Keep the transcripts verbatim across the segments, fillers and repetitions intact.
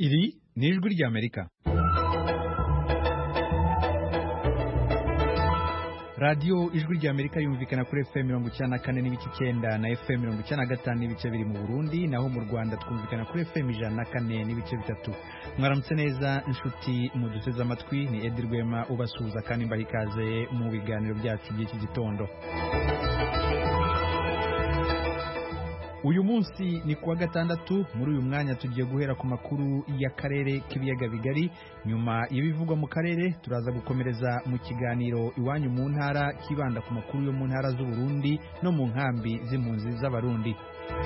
Iri ni ijwi ry'Amerika. Radio ijwi ry'Amerika yumvikana kuri F M mirongo icyenda na kane n'ibice icyenda na F M mirongo icyenda na gatanu n'ibice biri mu Burundi, naho mu Rwanda twumvikana kuri F M ijana na kane n'ibice bitatu. Mwaramutse neza inshuti muduteze amatwi, ni Edi Rwema ubasuhuza kandi mbaha ikaze mu biganiro byacu by'iki gitondo. Uyu munsi ni kuwa gatandatu. Muri uyu mwanya tugiye guhera ku makuru y'akarere k'ibiyaga bigari. Nyuma y'ibivugwa mu karere turaza gukomereza mu kiganiro iwanyu mu ntara kibanda ku makuru yo mu ntara z'u Burundi no mu nkambi z'impunzi z'abarundi.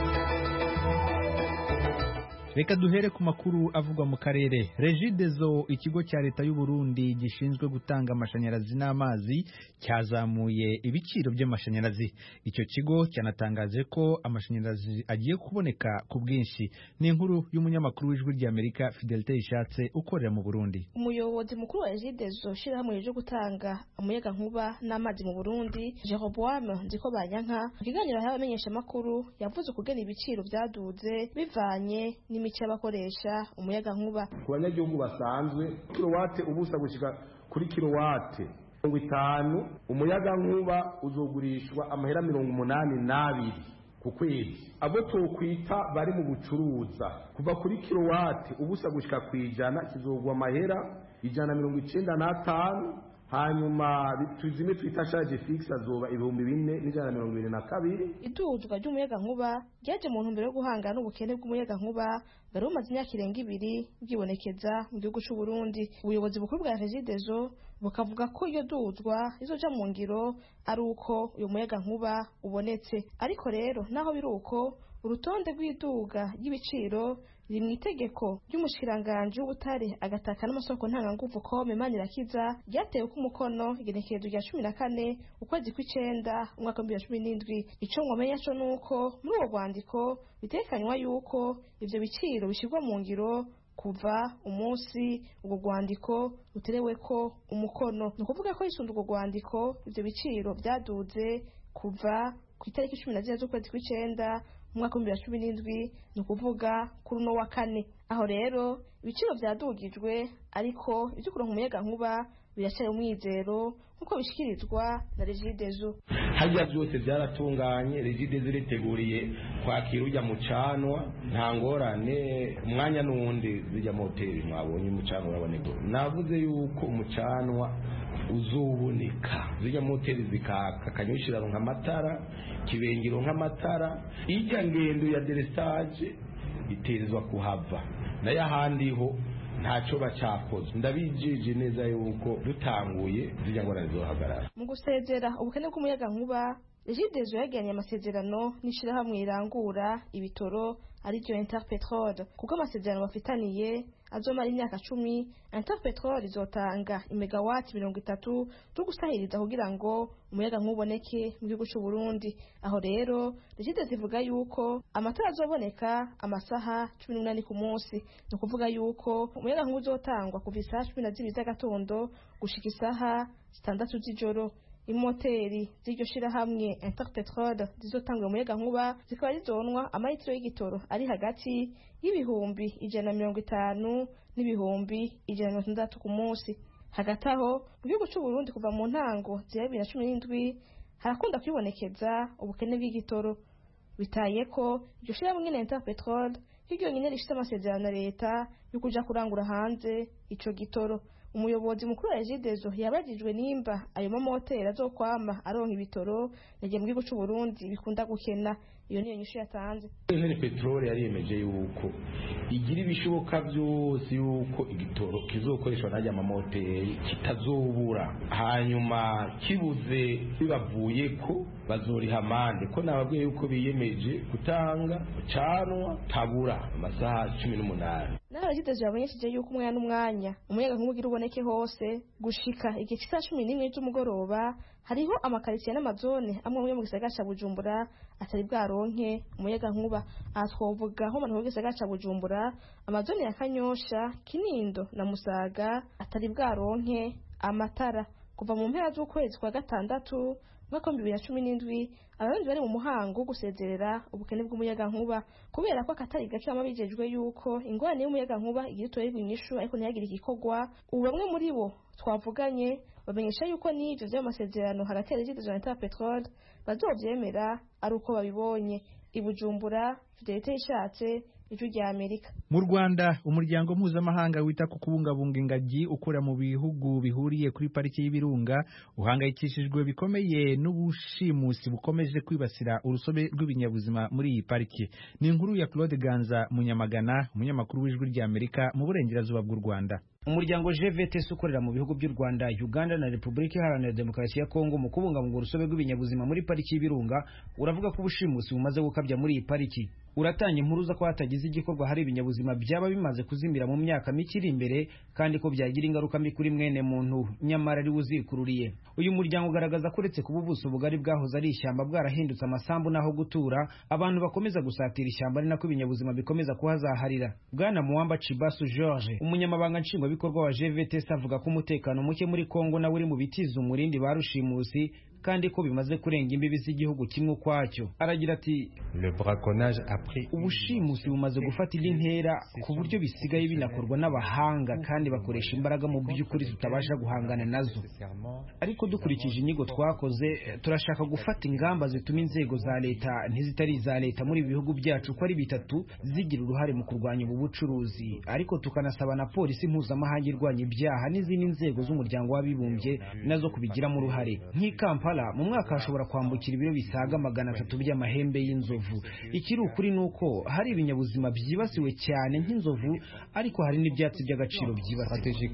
Reka duhere ku makuru avugwa mu karere. Regideso, ikigo cya leta y'u Burundi gishinzwe gutanga amashanyarazi n'amazi, cyazamuye ibiciro by'amashanyarazi. Icyo kigo cyanatangaje ko amashanyarazi agiye kuboneka ku bwinshi. Ni inkuru y'umunyamakuru w'ijwi ry'Amerika Fidelite Ishatse ukorera mu Burundi. Umuyobozi mukuru wa Regideso shirahamwe ryo gutanga umuyaga nkuba n'amazi mu Burundi, Jeroboam Ndikobanyanka, mu kiganiro y'abamenyesha makuru yavuze kugena ibiciro byaduze bivanye ni imice abakoresha umuyaga nkuba. Ku banyagihugu basanzwe kilowate ubusa gushika kuri kilowate mirongo itanu, umuyaga nkuba uzogurishwa amahera mirongo umunani n'abiri ku kwezi. Abo tokwita bari mu bucuruza kuva kuri kilowate ubusa gushika kwijana kizogwa amahera ijana mirongo icenda n'atanu, hanyuma tuzime twita charge fixe azoba ibihumbi bine n'ijana mirongo ibiri na kabiri. Iduzwa ry'umuyaga nkuba ryaje mu ntumbero yo guhangana n'ubukene bw'umuyaga nkuba bari umaze imyaka irenga ibiri bwibonekeza mu gihugu cy'u Burundi. Ubuyobozi bukuru bwa Regideso bukavuga ko iyo duzwa izoja mu ngiro ari uko uyu muyaga nkuba ubonetse. Ariko rero naho biri uko, urutonde rw'iduga y'ibiciro riri mu itegeko ry'umushikiranganje w'ubutare agataka n'amasoko ntanganguvu Kome Manirakiza ryatewe ku mukono igenekerezo rya cumi na kane ukwezi kw'icenda umwaka wa bibiri na cumi n'indwi. Ico mwomenya co nuko muri uwo rwandiko bitekanywa yuko ivyo biciro bishirwa mu ngiro kuva umunsi ubwo rwandiko rutereweko umukono. Ni ukuvuga ko hisunze urwo rwandiko ivyo biciro byaduze kuva ku itariki cumi na zine z'ukwezi kw'icenda umwaka wa bibiri na cumi n'indwi, ni ukuvuga kuri uno wa kane. Aho rero ibiciro byadugijwe, ariko ibyo kuronka umuyaga nkuba biracyari umwizero nk'uko bishikirizwa na Regideso. Hajya byose byaratunganye, Regideso riteguriye kwakira ujya mu canwa, nta ngorane. Umwanya n'uwundi zijya mu hoteli mwabonye umucanwa uraboneka. Navuze yuko umucanwa uzuboneka, zijya mu hoteli zikaka, kanyushira nk'amatara, kibengiro nk'amatara. Ijya ngendo ya derestage iterezwa kuhava, nayo ahandi ho ntaco bacakoze. Ndabijije neza yuko dutanguye zijya ngorane zohagarara. Mu gusezera ubukene bw'umuyaga nkuba, Regideso yagiranye amasezerano n'ishirahamwe irangura ibitoro ariryo Interpetrol, kuko amasezerano bafitaniye azomara imyaka cumi. Interpetrol izotanga imegawati mirongo itatu zo gusahiriza kugira ngo umuyaga nk'uboneke mu gihugu cy'u Burundi. Aho rero Regideso ivuga yuko amatara azoboneka amasaha cumi n'umunani ku munsi. Ni ukuvuga yuko umuyaga nk'ubu uzotangwa kuva isaha cumi na zibiri z'agatondo gushika isaha zitandatu z'ijoro. Imoteri z'iryo shirahamwe Interpetrol zizotanga umuyaga nkuba zikaba zizonwa amalitiro y'igitoro ari hagati y'ibihumbi ijana na mirongo itanu n'ibihumbi ijana na mirongo itandatu ku munsi. Hagati aho mu gihugu cy'u Burundi kuva mu ntango za bibiri na cumi n'indwi harakunda kwibonekeza ubukene bw'igitoro, bitaye ko iryo shirahamwe nyene Interpetrol hiryo nyene rifite amasezerano na leta yo kuja kurangura hanze ico gitoro. Umuyobozi mukuru wa Regideso yabajijwe nimba ayo mamoteri azokwama aronka ibitoro nagiye mu gihugu cy'u Burundi bikunda gukena. Iyo niyo nyishu yatanze. Interpetrol yariyemeje yuko igira ibishoboka byose yuko igitoro kizokoreshwa n'ajya mamoteri kitazobura, hanyuma kibuze bibavuye ko bazoriha amande. Ko nababwiye yuko biyemeje gutanga canwa tabura amasaha cumi n'umunani. Naho Regideso yabonyesheje yuko umwanya n'umwanya umuyaga nkuba ugira uboneke hose gushika igihe cy'isaha cumi n'imwe z'umugoroba. Hariho amakaritsiye n'amazone amwe mu gisagara ca Bujumbura atari bwaronke umuyaga nkuba. Aha twovuga nko mu gisagara ca Bujumbura, amazone ya Kanyosha, Kinindo na Musaga atari bwaronke amatara. kuva mu mpera z'ukwezi kwa gatandatu mwaka w'ibihumbi bibiri na cumi n'indwi abarundi bari mu muhango wo gusezerera ubukene bw'umuyagankuba kubera ko akatari gace baba bijejwe yuko ingorane y'umuyagankuba igira utorerwa inyishu ariko ntihagire igikorwa. ubu bamwe muri bo twavuganye bamenyesha yuko n'ivyo vy'ayo masezerano hagati ya Regideso na Interpetrol bazovyemera ari uko babibonye. i Bujumbura, Fidelite Ishatse, Ijwi rya Amerika. Mu Rwanda, umuryango mpuzamahanga wita ku kubungabunga ingagi ukora mu bihugu bihuriye kuri pariki y'Ibirunga uhangayikishijwe bikomeye n'ubushimusi bukomeje kwibasira urusobe rw'ibinyabuzima muri iyi pariki. Ni inkuru ya Claude Ganza Munyamagana, umunyamakuru w'Ijwi rya Amerika mu burengerazuba bw'u Rwanda. Umuryango G V T S ukorera mu bihugu by'u Rwanda, Uganda na Repubulika Iharanira Demokarasi ya Kongo mu kubungabunga urusobe rw'ibinyabuzima muri pariki y'Ibirunga uravuga ko ubushimusi bumaze gukabya muri iyi pariki. Uratanga impuruza ko hatagize igikorwa hari ibinyabuzima byaba bimaze kuzimira mu myaka mike iri imbere kandi ko byagira ingaruka mbi kuri mwene muntu nyamara ari uzikururiye. Uyu muryango ugaragaza ko uretse kuba ubuso bugari bwahoze ari ishyamba bwarahindutse amasambu naho gutura, abantu bakomeza gusatira ishyamba ari nako ibinyabuzima bikomeza kuhazaharira. Bwana Muwamba Chibasu George, umunyamabanga nshingwabikorwa wa G V T S, avuga ko umutekano muke muri Kongo na uri mu bitiza umurindi barushimusi kandi ko bimaze kurenga imbibi z'igihugu kimwe kwacyo. Aragira ati le braconnage après ubushimusi bumaze gufata indi ntera ku buryo bisigaye binakorwa n'abahanga kandi bakoresha imbaraga mu by'ukuri tutabasha guhangana nazo. Ariko dukurikije inyigo twakoze, turashaka gufata ingamba zituma inzego za leta ntizitari za leta muri bihugu byacu ko ari bitatu zigira uruhare mu kurwanya ubu bucuruzi, ariko tukanasaba na polisi mpuzamahanga irwanya ibyaha n'izindi nzego z'umuryango w'abibumbye nazo kubigiramo uruhare. Nk'Ikampala mu mwaka hashobora kwambukira ibiro bisaga magana atatu by'amahembe y'inzovu. Ikiri ukuri nuko hari ibinyabuzima byibasiwe cyane nk'inzovu, ariko hari n'ibyatsi by'agaciro byibasiwe.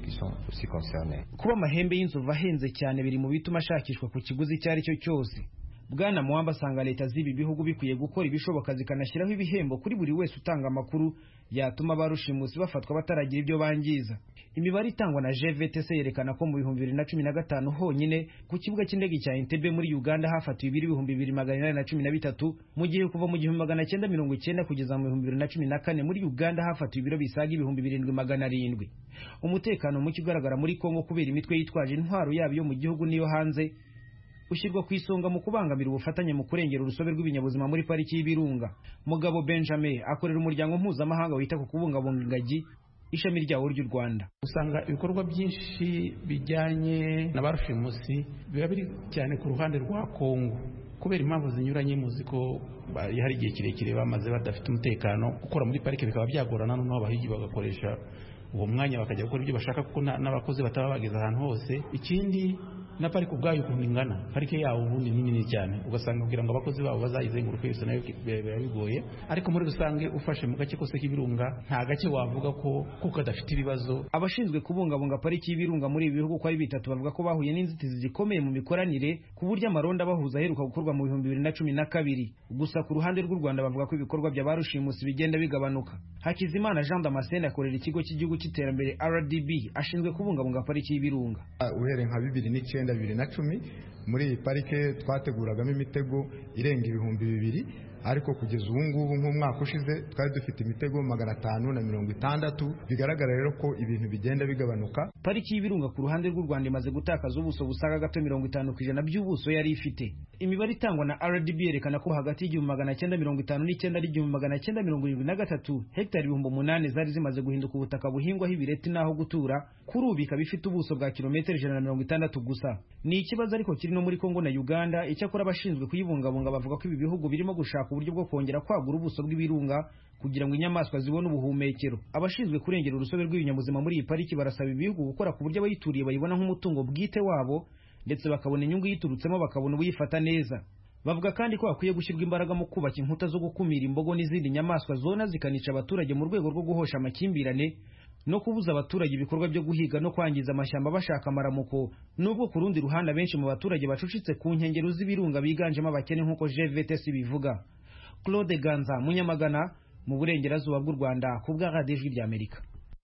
Kuba amahembe y'inzovu ahenze cyane biri mu bituma ashakishwa ku kiguzi icyo ari cyo cyose. Bwana Muwamba asanga leta z'ibi bihugu bikwiye gukora ibishoboka zikanashyiraho ibihembo kuri buri wese utanga amakuru yatuma barushimusi bafatwa bataragira ibyo bangiza. Imibare itangwa na G V T S yerekana ko mu bihumbi bibiri na cumi na gatanu honyine ku kibuga cy'indege cya Entebbe muri Uganda hafatiwe ibiri ibihumbi bibiri magana inani na cumi na bitatu, mu gihe kuva mu gihumbi magana cyenda mirongo icyenda kugeza mu bihumbi bibiri na cumi na kane muri Uganda hafatiwe ibiro bisaga ibihumbi birindwi magana arindwi. Umutekano muke ugaragara muri Kongo kubera imitwe yitwaje intwaro yabo yo mu gihugu niyo hanze ushyirwa ku isonga mu kubangamira ubufatanye mu kurengera urusobe rw'ibinyabuzima muri pariki y'Ibirunga. Mugabo Benjamin akorera umuryango mpuzamahanga wita ku kubungabunga ingagi ishami ryawo ry'u Rwanda. Usanga ibikorwa byinshi bijyanye na barushimusi biba biri cyane ku ruhande rwa Kongo kubera impamvu zinyuranye, muzi ko hari igihe kirekire bamaze badafite umutekano. Gukora muri parike bikaba byagorana, noneho abahigi bagakoresha uwo mwanya bakajya gukora ibyo bashaka kuko n'abakozi bataba bageze ahantu hose. Ikindi na parike ubwayo ukuntu ingana, parike yawo ubundi ni nini cyane, ugasanga kugira ngo abakozi babo bazayizenguruke yose nayo biba bigoye. Ariko muri rusange ufashe mu gace kose k'Ibirunga nta gace wavuga ko kuko adafite ibibazo. Abashinzwe kubungabunga pariki y'Ibirunga muri ibi bihugu ko ari bitatu bavuga ko bahuye n'inzitizi zikomeye mu mikoranire ku buryo amaronda bahuza aheruka gukorwa mu bihumbi bibiri na cumi na kabiri. Gusa ku ruhande rw'u Rwanda bavuga ko ibikorwa bya barushimusi bigenda bigabanuka. Hakizimana Jean Damascene akorera ikigo cy'igihugu cy'iterambere R D B ashinzwe kubungabunga pariki y'Ibirunga. Uhereye nka bibiri n'icyenda bibiri na cumi muri iyi parike twateguragamo imitego irenga ibihumbi bibiri, ariko kugeza ubu ngubu nk'umwaka ushize twari dufite imitego magana atanu na mirongo itandatu. Bigaragara rero ko ibintu bigenda bigabanuka. Pariki y'Ibirunga ku ruhande rw'u Rwanda imaze gutakaza ubuso busaga gato mirongo itanu ku ijana by'ubuso yari ifite. Imibare itangwa na R D B yerekana ko hagati y'igihumbi magana cyenda mirongo itanu n'icyenda n'igihumbi magana cyenda mirongo irindwi na gatatu hegitari ibihumbi umunani zari zimaze guhinduka ubutaka buhingwaho ibireti n'aho gutura, kuri ubu ikaba ifite ubuso bwa kilometero ijana na mirongo itandatu gusa. Ni ikibazo ariko kiri no muri Kongo na Uganda. Icyakora abashinzwe kuyibungabunga bavuga ko ibi bihugu birimo gushaka uburyo bwo kongera kwagura ubuso bw'ibirunga kugira ngo inyamaswa zibone ubuhumekero. Abashinzwe kurengera urusobe rw'ibinyabuzima muri iyi pariki barasaba ibihugu gukora ku buryo abayituriye bayibona nk'umutungo bwite wabo ndetse bakabona inyungu yiturutsemo bakabona ubuyifata neza. Bavuga kandi ko hakwiye gushyirwa imbaraga mu kubaka inkuta zo gukumira imbogo n'izindi nyamaswa zona zikanica abaturage mu rwego rwo guhosha amakimbirane no kubuza abaturage ibikorwa byo guhiga no kwangiza amashyamba bashaka amaramuko. Nubwo ku rundi ruhande benshi mu baturage bacucitse ku nkengero z'ibirunga biganjemo abakene nk'uko G V T S bivuga. Claude Ganza Munyamagana mu burengerazuba bw'u Rwanda ku bwa Radio Ijwi ry'Amerika.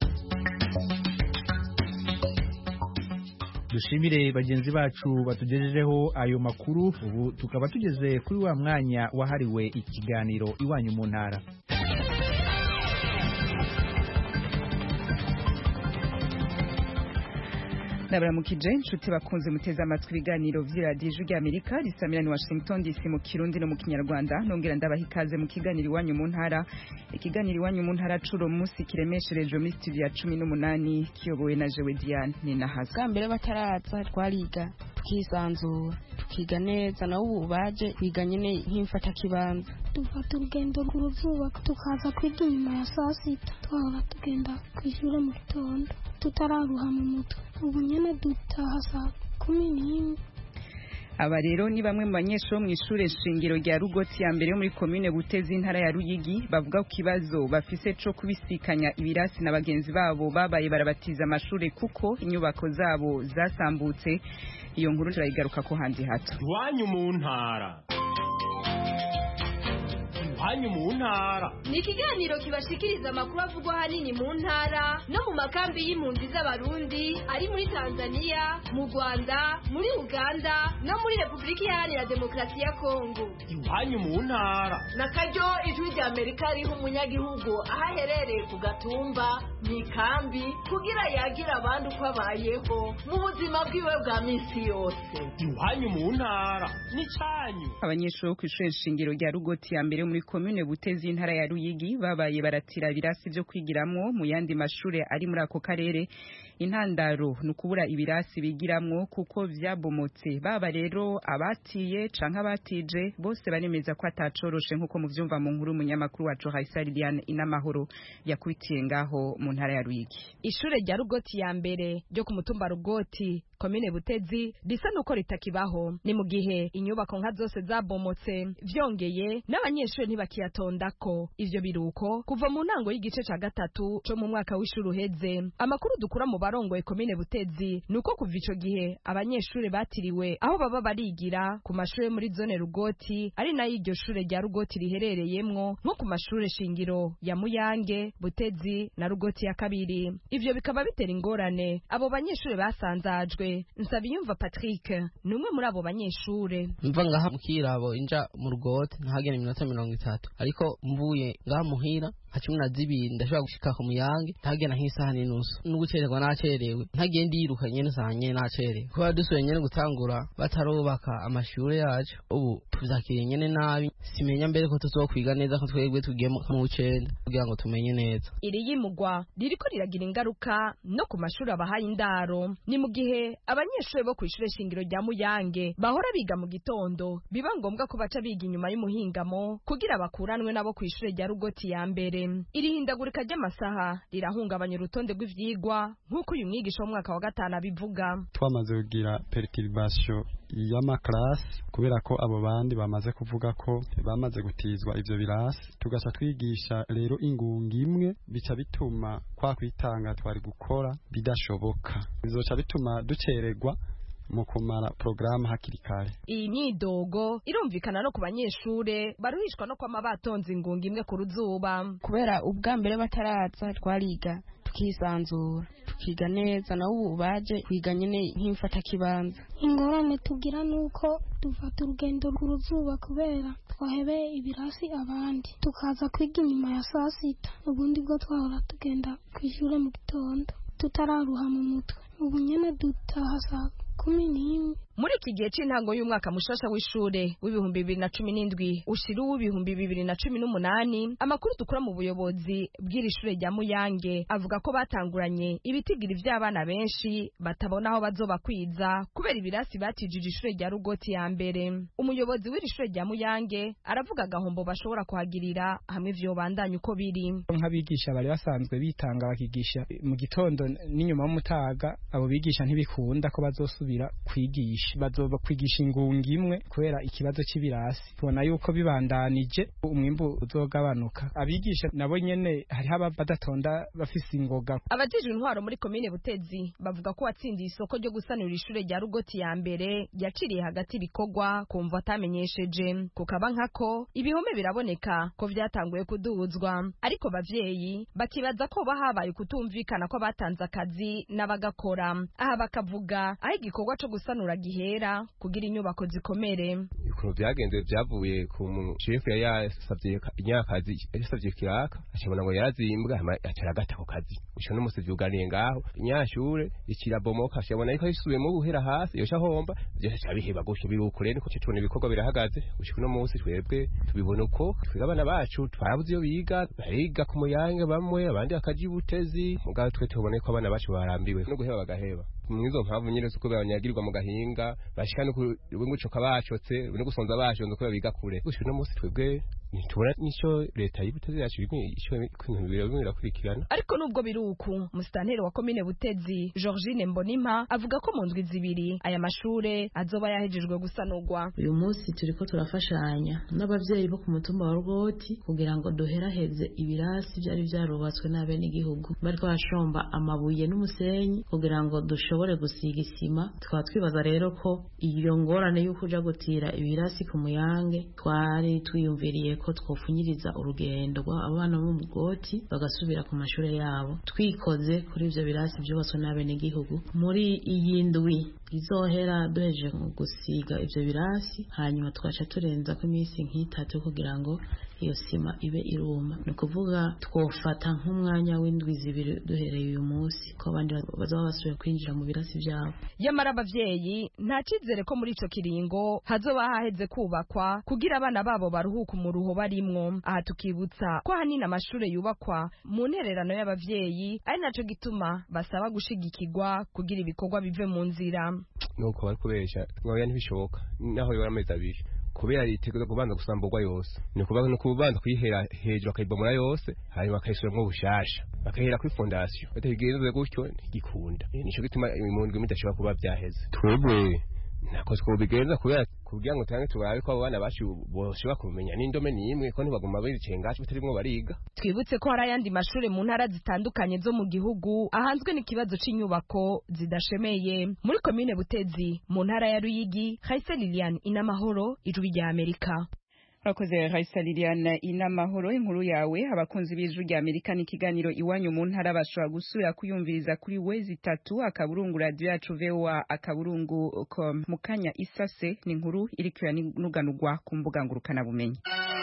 Dushimire bagenzi bacu batugejejeho ayo makuru. Ubu tukaba tugeze kuri wa mwanya wahariwe ikiganiro Iwanyu mu Ntara. nabaramukije inshuti bakunze muteze amatwi ibiganiro vy'iradiyo ijwi ry'Amerika risamira ni Washington D C mu Kirundi no mu Kinyarwanda nongera ndabaha ikaze mu kiganiro iwanyu mu ntara ikiganiro iwanyu mu ntara curo munsi kiremeshereje muri studio ya cumi n'umunani kiyobowe na Jewe Diane ni nahaza kambere bataraza twariga tukisanzura tukiga neza na ubu baje kwiga nyene nk'imfata kibanza dufata urugendo rw'uruzuba tukaza kwiga inyuma ya saa sita twahora tugenda kw'ishure mu gitondo tutararuha mu mutwe ubu nyene dutaha saa kumi n'imwe. Aba rero ni bamwe mu banyeshuri mu ishure shingiro rya Rugoti ya mbere yo muri commune Butezi intara ya Ruyigi bavuga ku kibazo bafise co kubisikanya ibirasi na bagenzi babo babaye barabatiza amashure kuko inyubako zabo zasambutse. Iyo nkuru turayigaruka ko handi hato. Iwanyu mu ntara Iwanyu mu ntara ni ikiganiro kibashikiriza amakuru avugwa hanini mu ntara no mu makambi y'impunzi z'abarundi ari muri Tanzania, mu Rwanda, muri Uganda no muri Republika Iharanira Demokarasi ya Kongo. Iwanyu mu ntara nakaryo ijwi rya Amerika riho umunyagihugu aho aherereye ku gatumba mu ikambi kugira yagira abandi uko abayeho mu buzima bwiwe bwa misi yose. Iwanyu mu ntara ni canyu. Abanyeshuri ku ishure shingiro rya Rugoti ya mbere muri commune Butezi intara ya Ruyigi babaye baratira ibirasi byo kwigiramwo mu yandi mashure ari muri ako karere. Intandaro nukubura ibirasi bigiramwo kuko vyabomotse. Baba rero abatiye canke abatije bose baremeza ko atacoroshe nkuko muvyumva mu nkuru munyamakuru wacu Haisari Diane inamahoro yakwitiye ngaho mu ntara ya Ruyigi. Ishure rya Rugoti ya mbere ryo ku mutumba Rugoti komine Butezi risa nuko ritakibaho ni mu gihe inyubako nka zose zabomotse vyongeye n'abanyeshuri ntibakiyatondako ivyo biruko kuva mu ntango y'igice ca gatatu co mu mwaka w'ishuri uheze. Amakuru dukura mu barongoye komine Butezi nuko kuva ico gihe abanyeshuri batiriwe aho baba barigira ku mashure muri zone Rugoti ari nayo iryo shure rya Rugoti riherereyemwo nko ku mashure shingiro ya Muyange, Butezi na Rugoti ya kabiri. Ivyo bikaba bitera ingorane abo banyeshuri basanzajwe. Nsabiyumva Patrick numwe muri abo banyeshure. Mva ngaha mukirabo inja mu Rugoti ntagene iminota mirongo itatu ariko mvuye ngaha muhira hacumi na zibiri ndashobora gushika ku Muyange ntagena nk'isaha n'inusu n'ugucererwa nacerewe ntagiye ndiruka nyene sanye nacerewe kuba dusuye nyene gutangura batarubaka amashure yacu ubu tuzakiriye nyene nabi simenya mbere ko tuzokwiga neza ko twebwe tugiye mu w'icenda kugira ngo tumenye neza. Iri yimugwa ririko riragira ingaruka no ku mashuri abahaye indaro ni mu gihe abanyeshuri bo kw'ishure shingiro rya Muyange bahora biga mu gitondo biba ngombwa ko baca biga inyuma y'umuhingamo kugira bakuranwe nabo kw'ishure rya Rugoti ya mbere. Iri hindagurika ry'amasaha rirahungabanya urutonde rw'ivyigwa nk'uko uyu mwigisha w'umwaka wa gatanu abivuga. Twamaze kugira perturbation y'amaklasi kubera ko abo bandi bamaze kuvuga ko bamaze gutizwa ivyo birasi tugasha twigisha rero ingunga imwe bica bituma kwa kwitanga twari gukora bidashoboka bizoca bituma ducererwa mu kumara programu hakiri kare. Iyi myidogo irumvikana no ku banyeshure baruhishwa no kwama batonze ingunga imwe ku ruzuba kubera ubwa mbere bataraza twariga tukisanzura tukiga neza na ubu baje kwiga nyene nk'imfata kibanza. Ingorane tugira nuko dufata urugendo rw'uruzuba kubera twahebeye ibirasi abandi tukaza kwiga inyuma ya saa sita ubundi bwo twahora tugenda kw'ishure mu gitondo tutararuha mu mutwe ubu nyene dutaha saa kumi n'imwe. Muri iki gihe c'intango y'umwaka mushasha w'ishure w'ibihumbi bibiri na cumi n'indwi ushira uw'ibihumbi bibiri na cumi n'umunani amakuru dukura mu buyobozi bw'iri shure rya Muyange avuga ko batanguranye ibitigiri vy'abana benshi batabona aho bazobakwiza kubera ibirasi batijije ishure rya Rugoti ya mbere. Umuyobozi w'iri shure rya Muyange aravuga agahombo bashobora kuhagirira hamwe vyobandanya uko biri. Nk'abigisha bari basanzwe bitanga bakigisha mu gitondo n'inyuma y'umutaga abo bigisha ntibikunda ko bazosubira kwigisha bazoba kwigisha ingunga imwe kubera ikibazo c'ibirasi tubona yuko bibandanije umwimbu uzogabanuka. Abigisha nabo nyene hariho abadatonda bafise ingoga. Abajejwe intwaro muri komine Butezi bavuga ko watsindiye isoko ryo gusanura ishure rya Rugoti ya mbere yaciriye hagati ibikorwa kumva atamenyesheje kukaba nkako ibihome biraboneka ko vyatanguye kuduzwa ariko bavyeyi bakibaza ko bahabaye kutumvikana ko batanze akazi n'abagakora. Aha bakavuga aho igikorwa co gusanura gihera kugira inyubako zikomere. ukuntu byagenze byavuye ku chef yari yasabye inyakazi yasabye kiraka acabona ngo yarazimbwa acara gata ku kazi usho n'umusi vyuganiye ngaho inyashure ikirabomoka acabona ariko yisubiye mu guhera hasi yosha homba byose cyabiheba gutyo birukure niko cyo ibikorwa birahagaze ushiko no munsi twebwe tubibona uko twiga abana bacu twarabuze iyo biga bariga ku muyange bamwe abandi akaji butezi mugabo twe tubone ko abana bacu barambiwe no guheba bagaheba mwizo mpamvu nyine suko banyagirirwa mu gahinga bashikana ku ngucoka bacotse no gusonza bashonze ko biga kure gushika no munsi twebwe nitubona nico leta y'Ibutezi yacu ico kwinkwibira bimira kurikirana. Ariko nubwo biruku musitanteri wa komine Butezi Georgine Mbonimpa avuga ko mu ndwi zibiri aya mashure azoba yahejejwe gusanurwa. Uyu munsi turiko turafashanya n'abavyeyi bo ku mutumba wa Rugoti kugira ngo doheraheze ibirasi byari byarubatswe n'abene igihugu bariko bashomba amabuye n'umusenyi kugira ngo dushobore gusiga isima. Twaba twibaza rero ko iyo ngorane y'uko uja gutira ibirasi ku Muyange twari twiyumviriye ko twofunyiriza urugendo abana bo mu Rugoti bagasubira ku mashure yabo twikoze kuri ivyo birasi byubatswe n'abene igihugu. Muri iyi ndwi izohera duheje gusiga ivyo birasi hanyuma twaca turenza ko iminsi nk'itatu kugira ngo iyo sima ibe iruma. Ni ukuvuga twofata nk'umwanya w'indwi zibiri duhereye uyu munsi ko abandi bazaba basubiye kwinjira mu birasi byabo. Yamara abavyeyi nta cizere ko muri ico kiringo hazoba haheze kubakwa kugira abana babo baruhuka umuruho barimwo. Aha tukibutsa ko hanini amashure yubakwa mu ntererano y'abavyeyi ari naco gituma basaba gushigikirwa kugira ibikorwa bive mu nzira. Nuko bari kubesha ngoya ntibishoboka naho yora amezi abiri kubera itegeko kubanza gusamburwa yose ni kubaho no kubanza kuyihera hejuru akayibomora yose hanyuma akayisubiramwo bushasha bakahera kuri fondation batagigenze gutyo ntigikunda nico gituma imundwe midashobora kuba byaheze. Twebwe nako twobigenza kubera kugira ngo tange turabe ko abana bacu boshobora kumenya n'indome nimwe ko ntibaguma biricenga bitarimwo bariga. Twibutse ko hari ayandi mashure mu ntara zitandukanye zo mu gihugu ahanzwe n'ikibazo c'inyubako zidashemeye. Muri komine Butezi mu ntara ya Ruyigi, Khaisa Liliane Inamahoro, Ijwi rya Amerika. Rakoze Raisa Liliane Inamahoro, inkuru yawe abakunzi b'Ijwi rya Amerika n'ikiganiro iwanyu mu ntara bashobora gusubira kuyumviriza kuri wezi tatu akaburungu radio yacu V O A akaburungu com. Mukanya isase ni inkuru iriko yanuganurwa ku mbuga ngurukana bumenyi.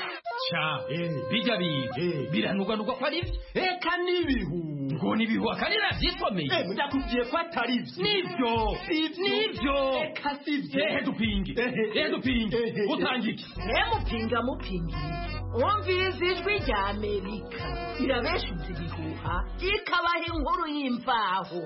Cha bijya bihe biranuganurwa ko ari eka nibihu ngo nibihu akarira vyitomeye eh ndakubwiye ko atari vyo nivyo nivyo eka sivyo eh dupinge eh dupinge utangike eh mupinga mupingi umviriza Ijwi rya Amerika irabeshuza ibihuha ikabaha inkuru y'imvaho.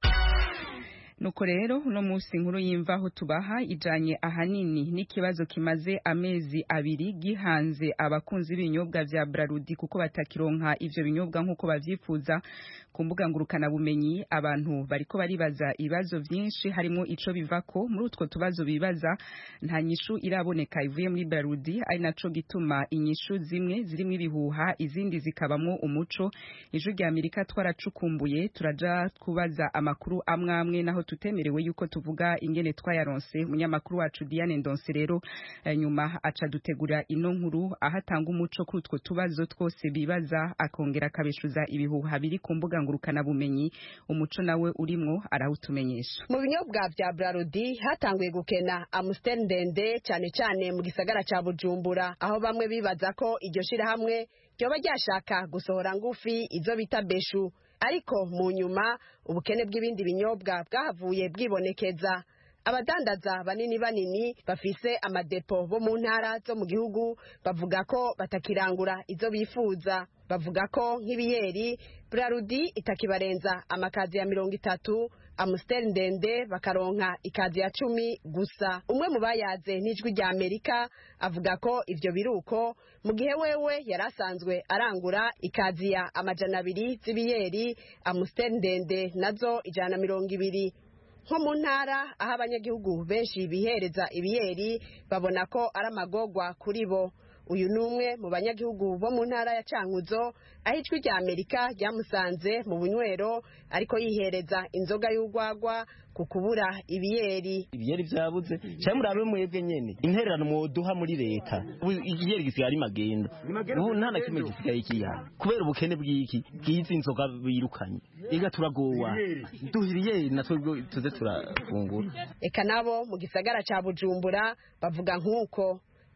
Nuko rero uno munsi inkuru y'imvaho tubaha ijanye ahanini n'ikibazo kimaze amezi abiri gihanze abakunzi b'ibinyobwa vya Braludi kuko batakironka ivyo binyobwa nkuko bavyifuza ku mbuga ngurukana bumenyi. Abantu bariko baribaza ibibazo vyinshi harimo ico bivako. Muri utwo tubazo bibaza nta nyishu iraboneka ivuye muri Braludi, ari naco gituma inyishu zimwe zirimo ibihuha izindi zikabamwo umuco. Ijwi rya Amerika twaracukumbuye turaja kubaza amakuru amwe amwe naho tutemerewe yuko tuvuga ingene twayaronse. Umunyamakuru wacu Diane Ndonse rero nyuma aca dutegura ino nkuru ahatanga umuco kuri utwo tubazo twose bibaza akongera akabeshuza ibihuha biri ku mbuga ngurukana bumenyi. Umuco nawe urimwo arawutumenyesha. Mu binyobwa vya Braludi hatanguye gukena Amstel ndende cyane cyane mu gisagara ca Bujumbura, aho bamwe bibaza ko iryo shira hamwe ryoba ryashaka gusohora ngufi izo bita beshu. Ariko mu nyuma ubukene bw'ibindi binyobwa bwahavuye bwibonekeza. Abadandaza banini banini bafise amadepo bo mu ntara zo mu gihugu bavuga ko batakirangura izo bifuza. Bavuga ko nk'ibiyeri Braludi itakibarenza amakazi ya mirongo itatu, Amstel ndende bakaronka ikazi ya cumi gusa. Umwe mu bayaze n'Ijwi rya Amerika avuga ko ivyo biruko mu gihe wewe yarasanzwe arangura ikazi ya amajana abiri z'ibiyeri, Amstel ndende nazo ijana na mirongo ibiri. Nko mu ntara aho abanyagihugu benshi bihereza ibiyeri babona ko ari amagogwa kuri bo. Uyu numwe mu banyagihugu bo mu ntara ya Cankuzo aho Ijwi rya Amerika ryamusanze mu bunywero ariko yihereza inzoga y'urwagwa ku kubura ibiyeri. Ibiyeri vyabuze cyangwa murabe mwebwe nyene intererano mu duha muri leta igiyeri gisigaye ari magendo ubu nta na kimwe gisigaye kiya kubera ubukene bw'iki bw'izi inzoga birukanye ega turagowa duhiriye natwe tuze turafungura. Eka nabo mu gisagara ca Bujumbura bavuga nkuko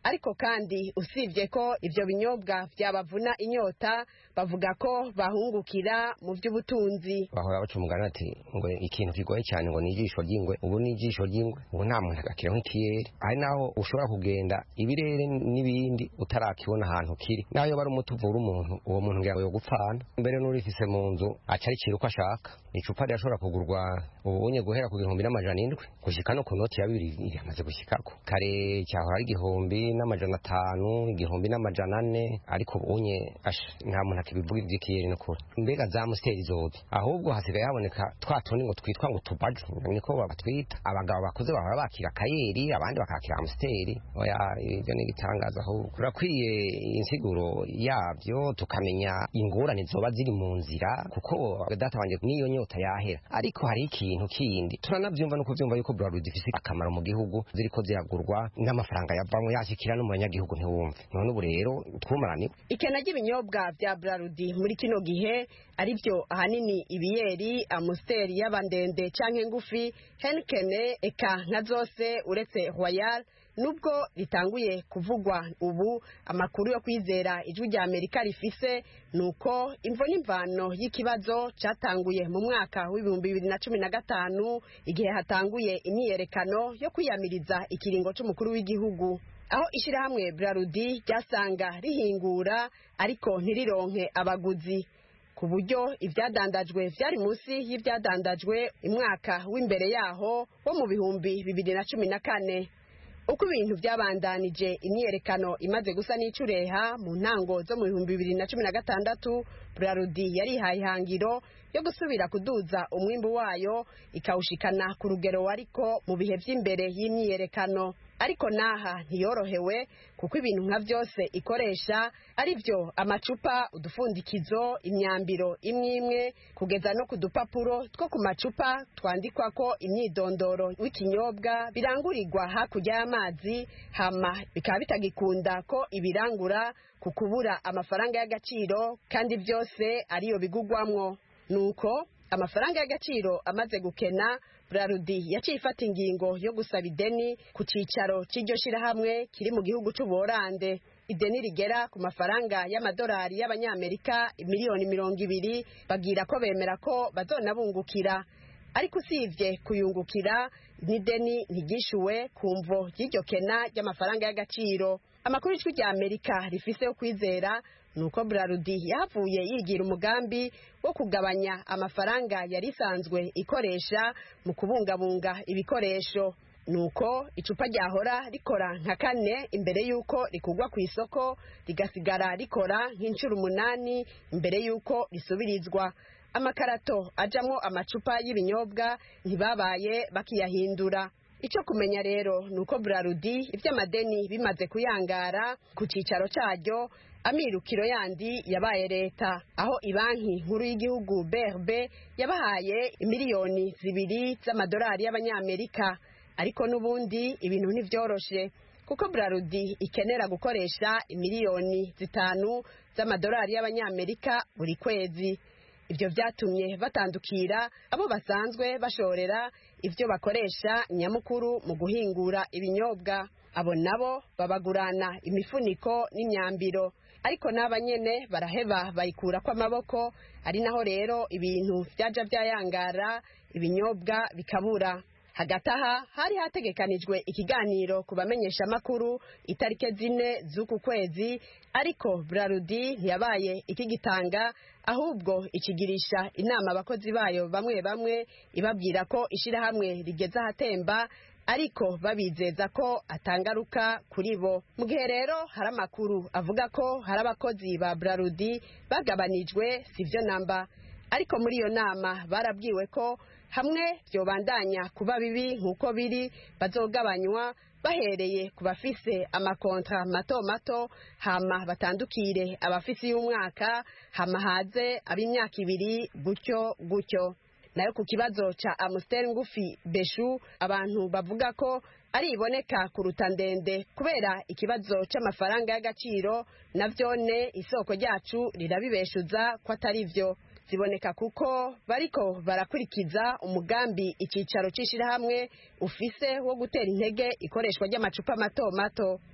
ariko kandi usibye ko ivyo binyobwa vyabavuna inyota bavuga ko bahungukira mu vy'ubutunzi. Bahora baca umugani ati ngo ikintu kigoye cyane ngo ni ijisho ry'ingwe, ubu ni ijisho ry'ingwe, ubu nta muntu agakira nk'ikiyeri. Ari naho ushobora kugenda ibirere n'ibindi utarakibona ahantu kiri, nayo bari umuti uvura umuntu, uwo muntu ngira ngo yogupfana. Mbere n'urifise mu nzu aca aricira uko ashaka. Icupa ryashobora kugurwa ubunye guhera ku gihumbi n'amajana indwi gushika no ku noti ya bibiri iramaze gushikako. Kare cyahora ari igihumbi n'amajana atanu, igihumbi n'amajana ane, ariko ubunye nta muntu akibivuga ivy'ikiyeri no kuri. Mbega za musteri zoze ahubwo hasigaye haboneka twa tundi ngo twitwa ngo tubaju, niko babatwita. Abagabo bakuze bahora bakira kayeri, abandi bakakira musteri. Oya, ibyo ni gitangaza ahubwo. Kurakwiye insiguro yavyo tukamenya ingorane zoba ziri mu nzira, kuko data wanje niyo nyota yahera. Ariko hari ikintu kindi turanavyumva no kuvyumva yuko Bralud ifise akamaro mu gihugu, ziriko ziragurwa n'amafaranga yavamwe yashikira no mu banyagihugu ntiwumve. None ubu rero twumaraniwe. Ikena ry'ibinyobwa vya Bralud muri kino gihe ari byo ahanini ibiyeri, amusteri y'abandende canke ngufi, Heineken, eka nka zose uretse Royal. Nubwo ritanguye kuvugwa ubu, amakuru yo kwizera ijwi rya Amerika rifise nuko imvo n'imvano y'ikibazo catanguye mu mwaka w'ibihumbi bibiri na cumi na gatanu igihe hatanguye imyiyerekano yo kwiyamiriza ikiringo c'umukuru w'igihugu, aho ishirahamwe Bralud ryasanga rihingura ariko ntirironke abaguzi, ku buryo ivyadandajwe vyari munsi y'ivyadandajwe imwaka w'imbere yaho wo mu bihumbi bibiri na cumi na kane. Uko ibintu byabandanije imyerekano imaze gusa n'icureha mu ntango zo mu bihumbi bibiri na cumi na gatandatu, Bralud yarihaye ihangiro yo gusubira kuduza umwimbu wayo ikawushikana ku rugero wariko mu bihe vy'imbere y'imyiyerekano. Ariko naha ntiyorohewe kuko ibintu nka byose ikoresha ari byo amacupa, udufundikizo, imyambiro imwe imwe, kugeza no ku dupapuro two ku macupa twandikwa ko imyidondoro w'ikinyobwa birangurirwa hakurya y'amazi, hama bikaba bitagikunda ko ibirangura ku kubura amafaranga y'agaciro, kandi byose ariyo bigugwamwo. Nuko amafaranga y'agaciro amaze gukena, Bralud yaciye ifata ingingo yo gusaba ideni ku cicaro c'iryo shirahamwe kiri mu gihugu c'Ubuholande. Ideni rigera ku mafaranga y'amadolari y'abanyamerika miliyoni mirongo ibiri, bagira ko bemera ko bazonabungukira. Ariko usivye kuyungukira, n'ideni ntigishuwe kumvo y'iryo kena ry'amafaranga y'agaciro. Amakuru y'ijwi rya Amerika rifise yo kwizera nuko Bralud yavuye yigira umugambi wo kugabanya amafaranga yari isanzwe ikoresha mu kubungabunga ibikoresho. Nuko icupa ryahora rikora nka kane imbere yuko rikugwa ku isoko, rigasigara rikora nk'incuro umunani imbere yuko risubirizwa. Amakarato ajamwo amacupa y'ibinyobwa ntibabaye bakiyahindura. Ico kumenya rero nuko Bralud ivy'amadeni bimaze kuyangara ku cicaro caryo, amirukiro yandi yabaye leta, aho ibanki nkuru y'igihugu B R B yabahaye imiliyoni zibiri z'amadolari y'abanyamerika. Ariko nubundi ibintu ntivyoroshe kuko Bralud ikenera gukoresha imiliyoni zitanu z'amadolari y'abanyamerika buri kwezi. Ibyo vyatumye batandukira abo basanzwe bashorera ivyo bakoresha nyamukuru mu guhingura ibinyobwa. Abo nabo babagurana imifuniko n'imyambiro, ariko n'abanyene baraheba bayikura kwa maboko, ari naho rero ibintu vyaja vyayangara, ibinyobwa bikabura. Hagati aha hari hategekanijwe ikiganiro ku bamenyesha makuru itarike zine z'uku kwezi, ariko Bralud ntiyabaye ikigitanga, ahubwo ikigirisha inama abakozi bayo bamwe bamwe ibabwira ko ishirahamwe rigeze ahatemba, ariko babizeza ko atangaruka kuri bo. Mu gihe rero hari amakuru avuga ko hari abakozi ba Bralud bagabanijwe, sivyo namba. Ariko muri iyo nama barabwiwe ko hamwe vyobandanya kuba bibi nkuko biri, bazogabanywa bahereye ku bafise amakontra mato mato, hama batandukire abafise y'umwaka, hama haze ab'imyaka ibiri, gutyo gutyo. Nayo ku kibazo ca Amstel ngufi Beshu, abantu bavuga ko ari iboneka kuruta ndende kubera ikibazo c'amafaranga y'agaciro, navyone isoko ryacu rirabibeshuza ko atari vyo. Ziboneka kuko bariko barakurikiza umugambi icicaro c'ishirahamwe ufise wo gutera intege ikoreshwa ry'amacupa mato mato.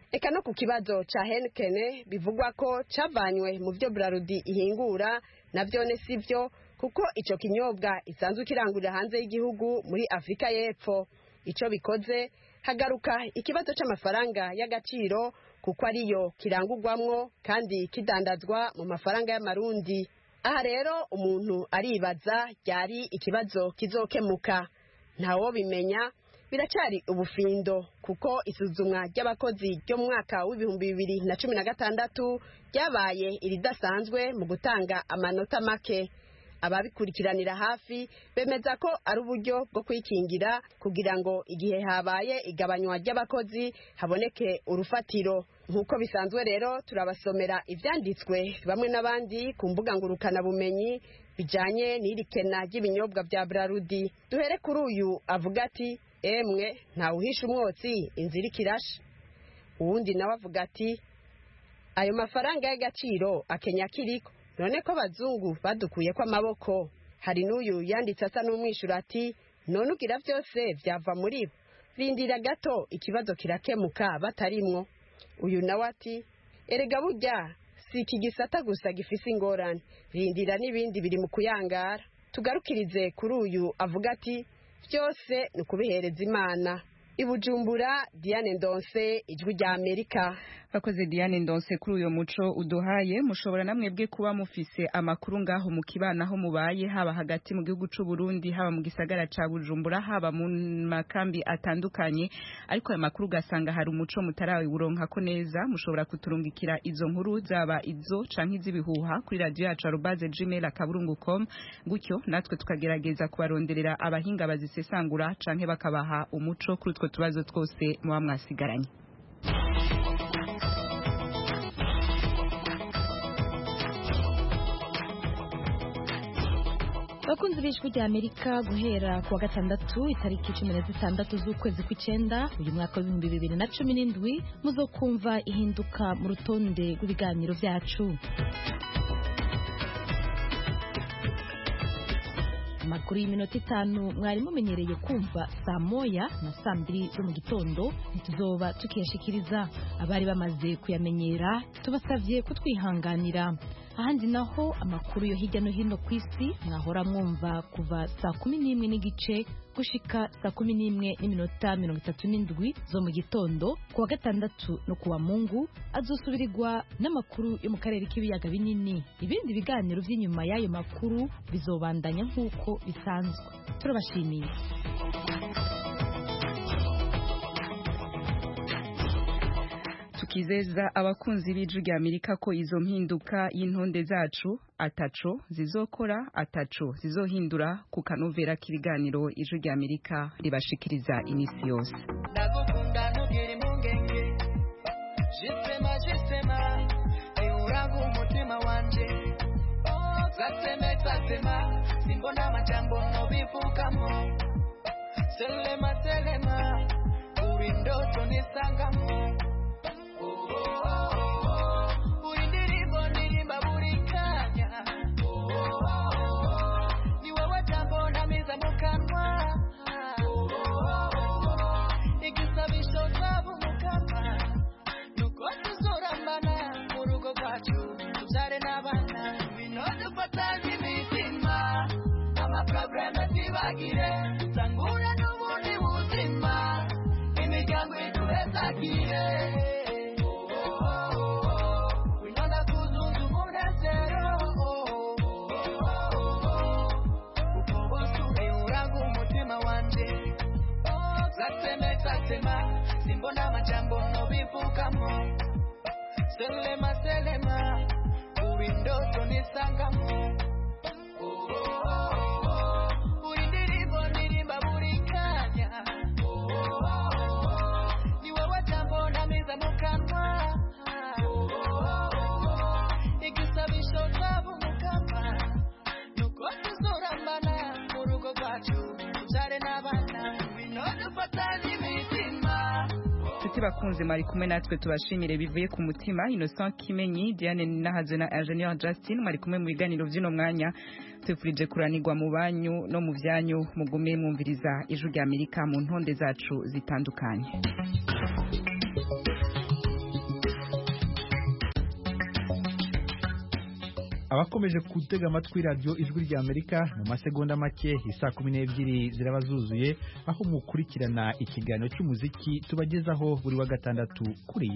eka no ku kibazo ca Heineken bivugwa ko cavanywe mu vyo Braludi ihingura navyone sivyo kuko ico kinyobwa isanzwe kirangurira hanze y'igihugu muri Afrika y'Epfo. Ico bikoze hagaruka ikibazo c'amafaranga y'agaciro kuko ariyo kirangurwamwo kandi kidandazwa mu mafaranga y'amarundi. Aha rero umuntu aribaza ryari ikibazo kizokemuka. Ntawo bimenya, biracari ubufindo kuko isuzumwa ry'abakozi ryo mu mwaka w'ibihumbi bibiri na cumi na gatandatu ryabaye iridasanzwe mu gutanga amanota make. Ababikurikiranira hafi bemeza ko ari uburyo bwo kwikingira kugira ngo igihe habaye igabanywa ry'abakozi haboneke urufatiro. Nk'uko bisanzwe rero turabasomera ivyanditswe bamwe n'abandi ku mbuga ngurukana bumenyi bijanye n'irikena ry'ibinyobwa vya Braludi. Duhere kuri uyu avuga ati emwe ntawuhisha umwotsi inzira ikirasha. Uwundi nawe avuga ati ayo mafaranga y'agaciro akenya kiriko none ko abazungu badukuye ko amaboko. Hari n'uyu yanditse asa n'umwishura ati none ugira vyose vyava muri bo, rindira gato ikibazo kirakemuka batarimwo. Uyu nawe ati erega burya si iki gisata gusa gifise ingorane, rindira n'ibindi biri mu kuyangara. Tugarukirize kuri uyu avuga ati vyose ni ukubihereza Imana. I Bujumbura, Diane Ndonse, Ijwi rya Amerika. Bakoze Diane Ndonse kuri uyo muco uduhaye. Mushobora namwe bwe kuba mufise amakuru ngaho mu kibana aho mubaye, haba hagati mu gihugu c'u Burundi, haba mu gisagara ca Bujumbura, haba mu makambi atandukanye, ariko ayo makuru gasanga hari umuco mutarawe buronka ko neza. Mushobora kuturungikira izo nkuru zaba izo canke izibihuha kuri radio yacu arobase gmail akaburungu com, gutyo natwe tukagerageza kubaronderera abahinga bazisesangura canke bakabaha umuco kuri utwo tubazo twose muba mwasigaranye. Bakunzi b'Ijwi rya Amerika, guhera kuwa gatandatu itariki cumi na zitandatu z'ukwezi kw'icenda uyu mwaka w'ibihumbi bibiri na cumi n'indwi muzokumva ihinduka mu rutonde rw'ibiganiro vyacu. Amakuru y'iminota itanu mwari mumenyereye kumva saa moya na saa mbiri zo mu gitondo ntituzoba tukiyashikiriza. Abari bamaze kuyamenyera tubasavye kutwihanganira. Ahandi naho amakuru yo hirya no hino ku isi mwahora mwumva kuva saa kumi n'imwe n'igice gushika saa kumi n'imwe n'iminota mirongo itatu n'indwi zo mu gitondo kuwa gatandatu no kuwa Mungu azosubirirwa n'amakuru yo mu karere k'ibiyaga binini. Ibindi biganiro vy'inyuma y'ayo makuru bizobandanya nk'uko bisanzwe. Turabashimiye. Tukizeza abakunzi b'Ijwi rya Amerika ko izo mpinduka y'intonde zacu ataco zizokora, ataco zizohindura ku kanovera k'ibiganiro Ijwi rya Amerika ribashikiriza imisi yose. Ndagukunda ntugire impungenge, jisema jisema iurangu umutima wanje, zaseme zasema simbona amajambo nobivugamo, selema selema uri ndoto nisangamo. Sangura n'ubundi buzima imiryango iduhezagire winonda kuzunza umunezero kuko bose uranga umutima wanje zaseme zasema simbona amajambo nobivugamo selema selema uri ndoto nisangamo. Bakunze mari kumwe natwe tubashimire bivuye ku mutima. Innocent Kimenyi, Diane Nahazo na Engineer Justin mari kumwe mu biganiro vy'ino mwanya. Twifurije kuranirwa mu banyu no mu vyanyu, mugume mwumviriza Ijwi rya Amerika mu ntonde zacu zitandukanye. abakomeje kutega amatwi radio ijwi rya Amerika mu masegonda make isa kumi n'ebyiri ziraba zuzuye aho mukurikirana ikiganiro cy'umuziki tubagezaho buri wa gatandatu kuri